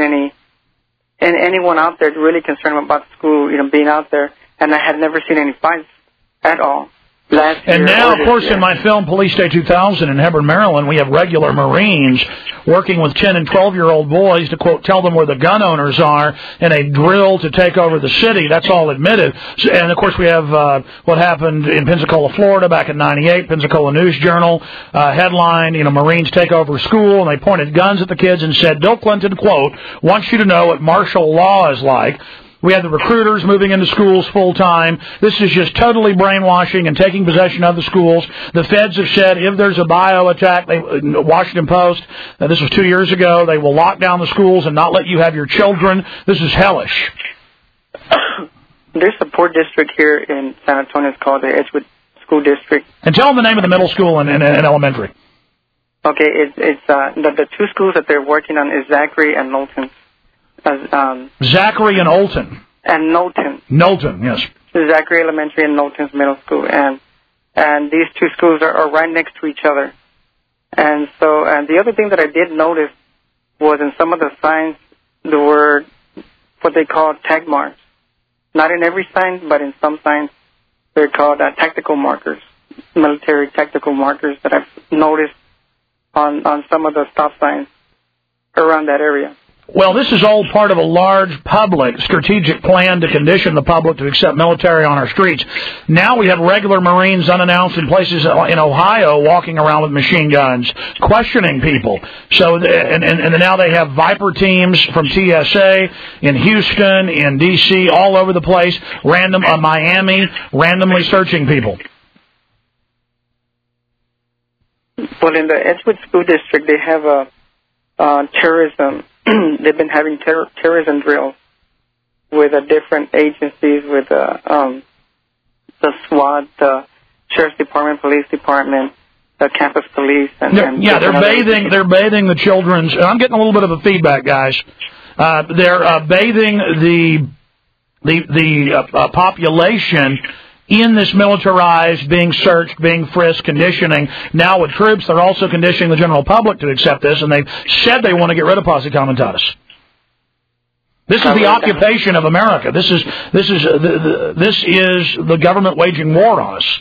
anyone out there really concerned about school, being out there, and I had never seen any fights at all. And now, of course, in my film Police Day 2000 in Hebron, Maryland, we have regular Marines working with 10 and 12-year-old boys to, quote, tell them where the gun owners are in a drill to take over the city. That's all admitted. And, of course, we have what happened in Pensacola, Florida back in 98, Pensacola News-Journal, headline, Marines take over school, and they pointed guns at the kids and said, Bill Clinton, quote, wants you to know what martial law is like. We have the recruiters moving into schools full-time. This is just totally brainwashing and taking possession of the schools. The feds have said if there's a bio attack, Washington Post, this was 2 years ago, they will lock down the schools and not let you have your children. This is hellish. There's a poor district here in San Antonio. It's called the Edgewood School District. And tell them the name of the middle school and elementary. Okay, it's the two schools that they're working on is Zachary and Knowlton. Zachary and Olton. And Knowlton. Knowlton, yes. Zachary Elementary and Knowlton's Middle School. And these two schools are right next to each other. And so, and the other thing that I did notice was in some of the signs, there were what they call tag marks. Not in every sign, but in some signs, they're called tactical markers, military tactical markers that I've noticed on some of the stop signs around that area. Well, this is all part of a large public strategic plan to condition the public to accept military on our streets. Now we have regular Marines unannounced in places in Ohio walking around with machine guns, questioning people. So, and now they have Viper teams from TSA in Houston, in D.C., all over the place, Miami, randomly searching people. Well, in the Edgewood School District, they have terrorism. They've been having terrorism drills with different agencies, with the SWAT, the Sheriff's Department, Police Department, the campus police, they're bathing the children's. I'm getting a little bit of a feedback, guys. They're bathing the population in this militarized, being searched, being frisked, conditioning. Now with troops, they're also conditioning the general public to accept this, and they've said they want to get rid of Posse Comitatus. This is the occupation of America. This is the government waging war on us.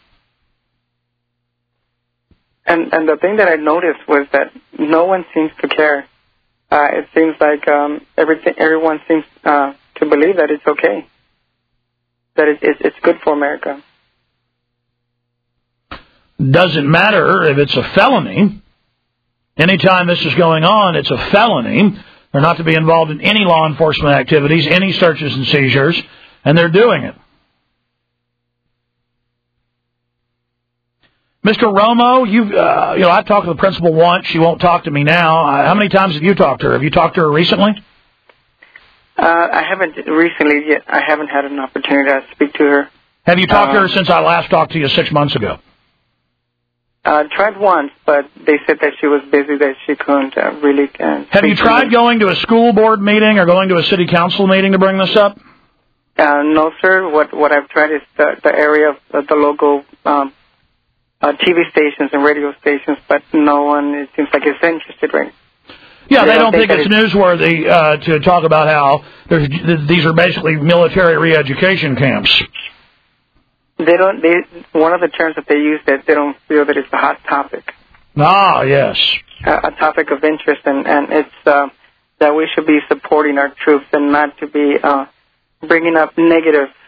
And the thing that I noticed was that no one seems to care. It seems like everyone seems to believe that it's okay. That it's good for America. Doesn't matter if it's a felony. Anytime this is going on, it's a felony. They're not to be involved in any law enforcement activities, any searches and seizures, and they're doing it. Mr. Romo, I've talked to the principal once. She won't talk to me now. How many times have you talked to her? Have you talked to her recently? I haven't recently yet. I haven't had an opportunity to speak to her. Have you talked to her since I last talked to you 6 months ago? Tried once, but they said that she was busy, that she couldn't really. Have you tried going to a school board meeting or going to a city council meeting to bring this up? No, sir. What I've tried is the area of the local TV stations and radio stations, but no one, it seems like, is interested right now. Yeah, they don't think it's newsworthy to talk about how these are basically military re-education camps. They don't. One of the terms that they use, that they don't feel that it's a hot topic. Ah, yes. A topic of interest, and it's that we should be supporting our troops and not to be bringing up negative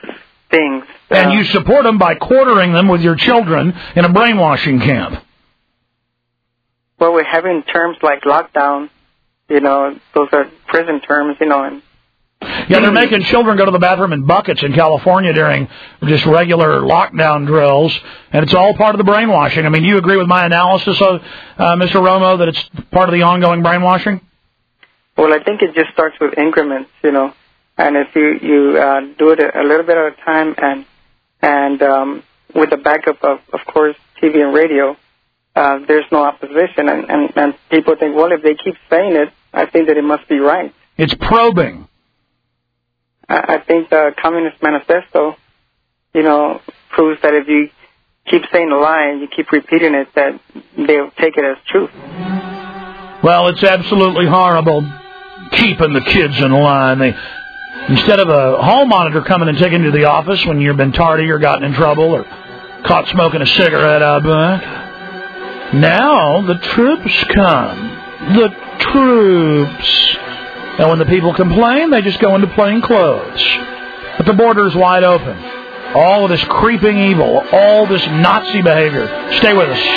things. And you support them by quartering them with your children in a brainwashing camp. Well, we're having terms like lockdown. You know, those are prison terms, you know. And yeah, they're making children go to the bathroom in buckets in California during just regular lockdown drills, and it's all part of the brainwashing. I mean, do you agree with my analysis, Mr. Romo, that it's part of the ongoing brainwashing? Well, I think it just starts with increments, you know, and if you do it a little bit at a time, and with the backup of course, TV and radio, there's no opposition, and people think, well, if they keep saying it, I think that it must be right. It's probing. I think the Communist Manifesto, you know, proves that if you keep saying a lie and you keep repeating it, that they'll take it as truth. Well, it's absolutely horrible keeping the kids in line. Instead of a hall monitor coming and taking you to the office when you've been tardy or gotten in trouble or caught smoking a cigarette out back, now the troops come. The troops. And when the people complain, they just go into plain clothes. But the border's wide open. All of this creeping evil, all this Nazi behavior. Stay with us.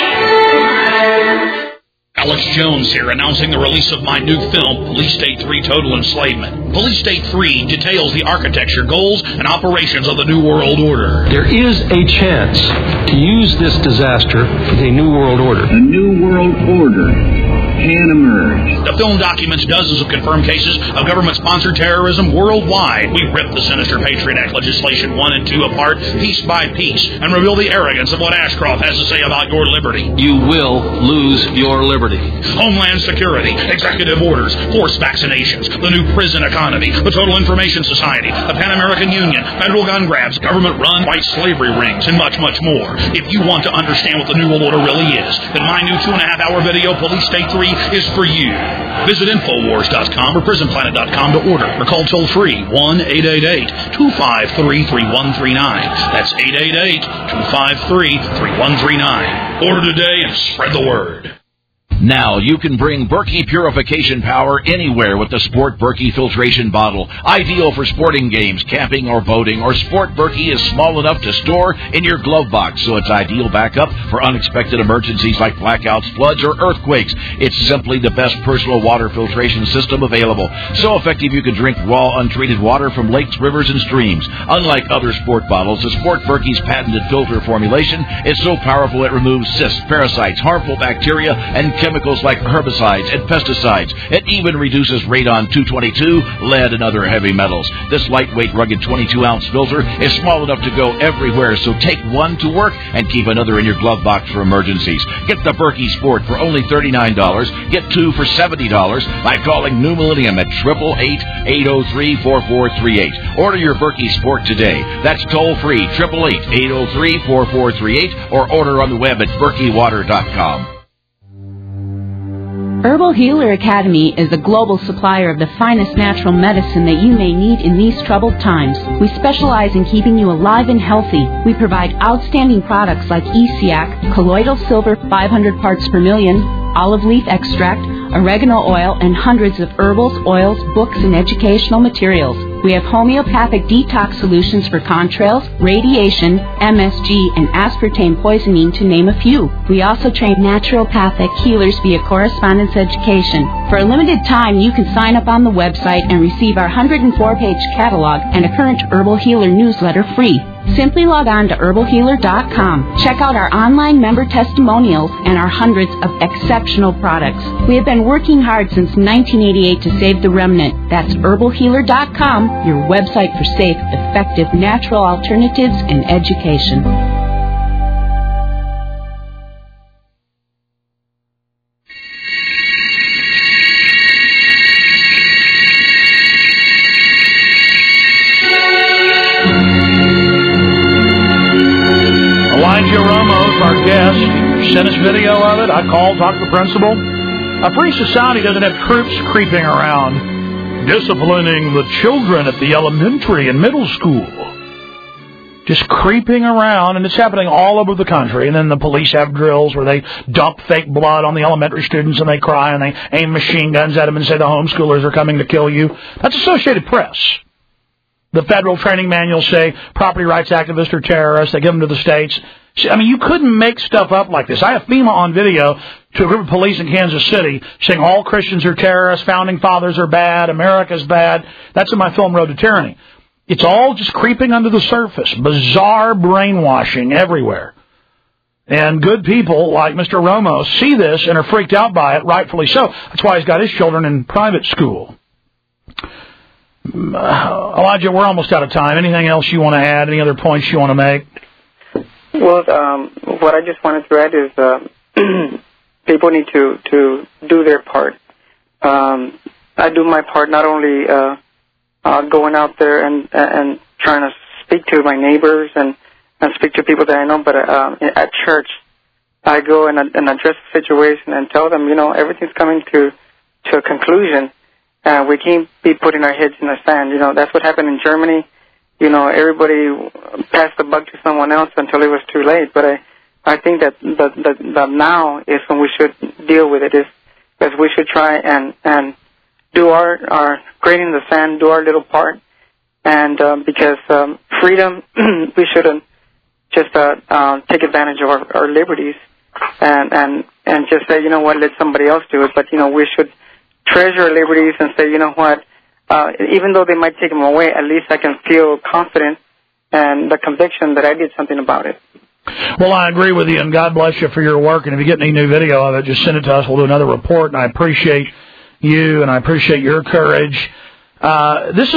Alex Jones here, announcing the release of my new film, Police State 3 Total Enslavement. Police State 3 details the architecture, goals, and operations of the New World Order. There is a chance to use this disaster for the New World Order. The New World Order can emerge. The film documents dozens of confirmed cases of government-sponsored terrorism worldwide. We rip the sinister Patriot Act legislation 1 and 2 apart, piece by piece, and reveal the arrogance of what Ashcroft has to say about your liberty. You will lose your liberty. Homeland Security, executive orders, forced vaccinations, the new prison economy, the Total Information Society, the Pan American Union, federal gun grabs, government-run white slavery rings, and much, much more. If you want to understand what the New World Order really is, then my new 2.5-hour video, Police State 3, is for you. Visit Infowars.com or PrisonPlanet.com to order, or call toll-free 1-888-253-3139. That's 888-253-3139. Order today and spread the word. Now you can bring Berkey purification power anywhere with the Sport Berkey filtration bottle. Ideal for sporting games, camping, or boating. Or Sport Berkey is small enough to store in your glove box, so it's ideal backup for unexpected emergencies like blackouts, floods, or earthquakes. It's simply the best personal water filtration system available. So effective you can drink raw, untreated water from lakes, rivers, and streams. Unlike other sport bottles, the Sport Berkey's patented filter formulation is so powerful it removes cysts, parasites, harmful bacteria, and chemicals like herbicides and pesticides. It even reduces radon-222, lead, and other heavy metals. This lightweight, rugged 22-ounce filter is small enough to go everywhere, so take one to work and keep another in your glove box for emergencies. Get the Berkey Sport for only $39. Get two for $70 by calling New Millennium at 888-803-4438. Order your Berkey Sport today. That's toll-free, 888-803-4438, or order on the web at berkeywater.com. Herbal Healer Academy is a global supplier of the finest natural medicine that you may need in these troubled times. We specialize in keeping you alive and healthy. We provide outstanding products like ESIAC, colloidal silver 500 parts per million, olive leaf extract, oregano oil, and hundreds of herbals, oils, books, and educational materials. We have homeopathic detox solutions for contrails, radiation, MSG, and aspartame poisoning, to name a few. We also train naturopathic healers via correspondence education. For a limited time, you can sign up on the website and receive our 104-page catalog and a current Herbal Healer newsletter free. Simply log on to herbalhealer.com. Check out our online member testimonials and our hundreds of exceptional products. We have been working hard since 1988 to save the remnant. That's herbalhealer.com, your website for safe, effective, natural alternatives and education. Elijah Romo is our guest. Sent us video of it. I called, talked to the principal. A free society doesn't have troops creeping around, disciplining the children at the elementary and middle school. Just creeping around, and it's happening all over the country. And then the police have drills where they dump fake blood on the elementary students, and they cry, and they aim machine guns at them and say the homeschoolers are coming to kill you. That's Associated Press. The federal training manuals say property rights activists are terrorists. They give them to the states. I mean, you couldn't make stuff up like this. I have FEMA on video to a group of police in Kansas City saying all Christians are terrorists, founding fathers are bad, America's bad. That's in my film, Road to Tyranny. It's all just creeping under the surface. Bizarre brainwashing everywhere. And good people like Mr. Romo see this and are freaked out by it, rightfully so. That's why he's got his children in private school. Elijah, we're almost out of time. Anything else you want to add? Any other points you want to make? Well, what I just wanted to add is people need to do their part. I do my part not only going out there and trying to speak to my neighbors and speak to people that I know, but at church I go and address the situation and tell them, everything's coming to a conclusion. We can't be putting our heads in the sand. That's what happened in Germany. Everybody passed the buck to someone else until it was too late. But I think that now is when we should deal with it. Is we should try and do our grain in the sand, do our little part, and because freedom, we shouldn't just take advantage of our liberties and just say, let somebody else do it. But we should treasure our liberties and say, even though they might take them away, at least I can feel confident and the conviction that I did something about it. Well, I agree with you, and God bless you for your work. And if you get any new video of it, just send it to us. We'll do another report, and I appreciate you, and I appreciate your courage. This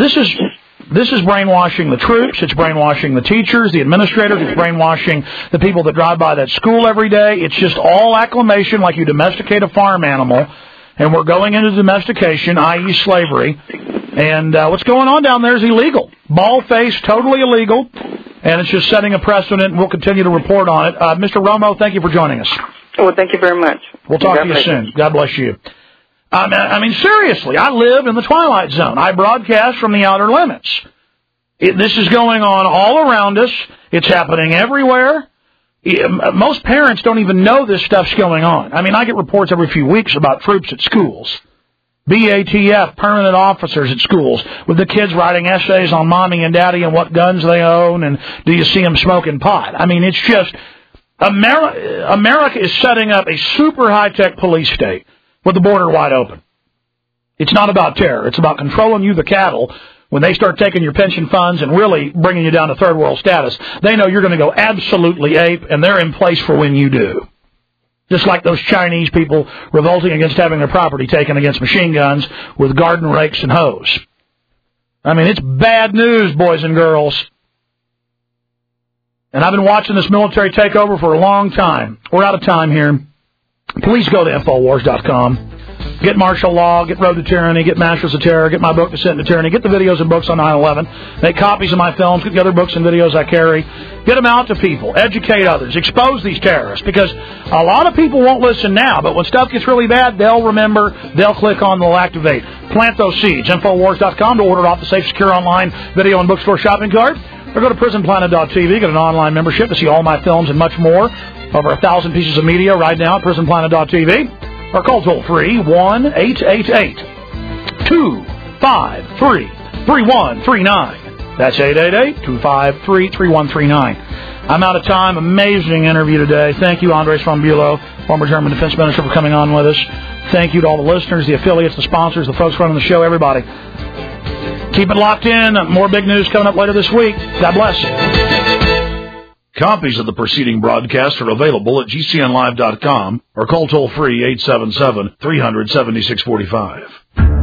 is brainwashing the troops. It's brainwashing the teachers, the administrators. It's brainwashing the people that drive by that school every day. It's just all acclamation like you domesticate a farm animal. And we're going into domestication, i.e. slavery. And what's going on down there is illegal. Bald-faced, totally illegal. And it's just setting a precedent, and we'll continue to report on it. Mr. Romo, thank you for joining us. Well, thank you very much. We'll talk to you soon. God bless you. I mean, seriously, I live in the Twilight Zone. I broadcast from the outer limits. This is going on all around us. It's happening everywhere. Most parents don't even know this stuff's going on. I mean, I get reports every few weeks about troops at schools. BATF, permanent officers at schools, with the kids writing essays on mommy and daddy and what guns they own, and do you see them smoking pot? I mean, it's just, America is setting up a super high-tech police state with the border wide open. It's not about terror. It's about controlling you, the cattle. When they start taking your pension funds and really bringing you down to third world status, they know you're going to go absolutely ape, and they're in place for when you do. Just like those Chinese people revolting against having their property taken against machine guns with garden rakes and hoes. I mean, it's bad news, boys and girls. And I've been watching this military takeover for a long time. We're out of time here. Please go to InfoWars.com. Get martial law, get Road to Tyranny, get Masters of Terror, get my book, Descent into Tyranny, get the videos and books on 9/11, make copies of my films, get the other books and videos I carry, get them out to people, educate others, expose these terrorists, because a lot of people won't listen now, but when stuff gets really bad, they'll remember, they'll click on, they'll activate. Plant those seeds. Infowars.com to order off the safe, secure online video and bookstore shopping cart, or go to prisonplanet.tv, get an online membership to see all my films and much more. Over 1,000 pieces of media right now at prisonplanet.tv. Or call toll-free 1-888-253-3139. That's 888-253-3139. I'm out of time. Amazing interview today. Thank you, Andres von Bülow, former German defense minister, for coming on with us. Thank you to all the listeners, the affiliates, the sponsors, the folks running the show, everybody. Keep it locked in. More big news coming up later this week. God bless. Copies of the preceding broadcast are available at GCNlive.com or call toll-free 877-300-7645.